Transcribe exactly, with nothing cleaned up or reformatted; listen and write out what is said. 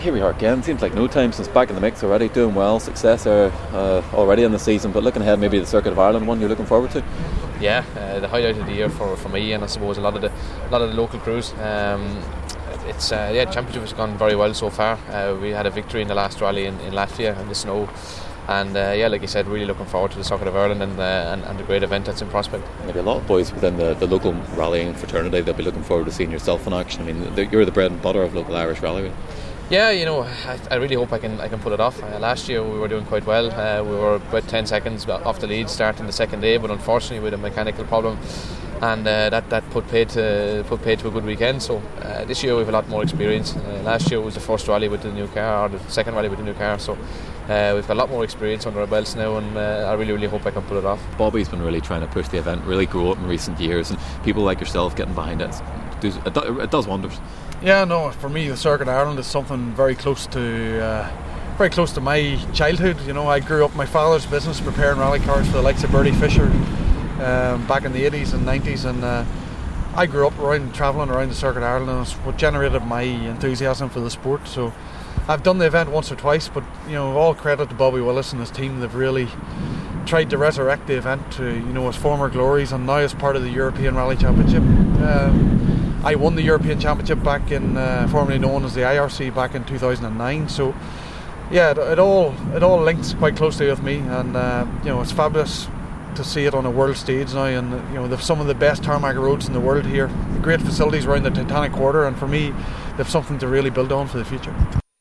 Here we are again. Seems like no time since back in the mix already, doing well, success uh, uh, already in the season, but looking ahead, maybe the Circuit of Ireland one you're looking forward to. Yeah, uh, the highlight of the year for, for me, and I suppose a lot of the a lot of the local crews. Um, it's uh, yeah, the championship has gone very well so far. Uh, we had a victory in the last rally in, in Latvia in the snow, and uh, yeah, like you said, really looking forward to the Circuit of Ireland and, uh, and and the great event that's in prospect. Maybe a lot of boys within the, the local rallying fraternity, they'll be looking forward to seeing yourself in action. I mean, the, you're the bread and butter of local Irish rally. Yeah, you know, I, I really hope I can I can pull it off. Uh, last year we were doing quite well. Uh, we were about ten seconds off the lead starting the second day, but unfortunately we had a mechanical problem, and uh, that that put paid to put paid to a good weekend. So uh, this year we have a lot more experience. Uh, last year was the first rally with the new car, or the second rally with the new car. So uh, we've got a lot more experience under our belts now, and uh, I really really hope I can pull it off. Bobby's been really trying to push the event, really grow it in recent years, and people like yourself getting behind it, it, it does wonders. Yeah, no, for me the Circuit of Ireland is something very close to uh, very close to my childhood. You know, I grew up my father's business preparing rally cars for the likes of Bertie Fisher um, back in the eighties and nineties, and uh, I grew up around travelling around the Circuit of Ireland, and it's what generated my enthusiasm for the sport. So I've done the event once or twice, but you know, all credit to Bobby Willis and his team. They've really tried to resurrect the event to, you know, its former glories, and now as part of the European Rally Championship. Um, I won the European Championship back in, uh, formerly known as the I R C, back in two thousand nine. So, yeah, it, it all it all links quite closely with me, and uh, you know, it's fabulous to see it on a world stage now. And you know, they've some of the best tarmac roads in the world here, great facilities around the Titanic Quarter, and for me, they've something to really build on for the future.